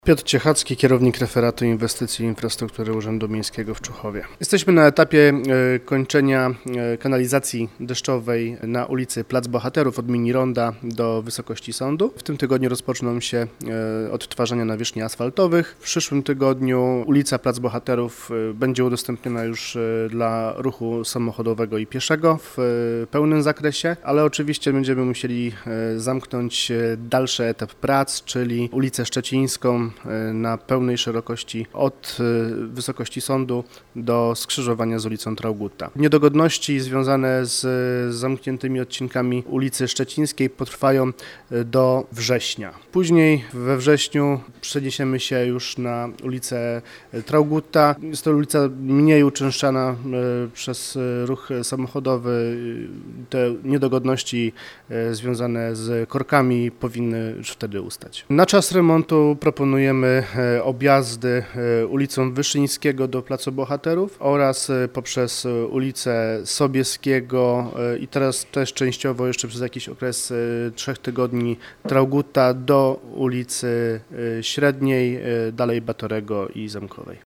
Piotr Ciechacki, kierownik referatu inwestycji i infrastruktury Urzędu Miejskiego w Czuchowie. Jesteśmy na etapie kończenia kanalizacji deszczowej na ulicy Plac Bohaterów od mini ronda do wysokości sądu. W tym tygodniu rozpoczną się odtwarzania nawierzchni asfaltowych. W przyszłym tygodniu ulica Plac Bohaterów będzie udostępniona już dla ruchu samochodowego i pieszego w pełnym zakresie, ale oczywiście będziemy musieli zamknąć dalszy etap prac, czyli ulicę Szczecińską na pełnej szerokości od wysokości sądu do skrzyżowania z ulicą Traugutta. Niedogodności związane z zamkniętymi odcinkami ulicy Szczecińskiej potrwają do września. Później we wrześniu przeniesiemy się już na ulicę Traugutta. Jest to ulica mniej uczęszczana przez ruch samochodowy. Te niedogodności związane z korkami powinny już wtedy ustać. Na czas remontu proponujemy objazdy ulicą Wyszyńskiego do Placu Bohaterów oraz poprzez ulicę Sobieskiego i teraz też częściowo jeszcze przez jakiś okres 3 tygodni Traugutta do ulicy Średniej, dalej Batorego i Zamkowej.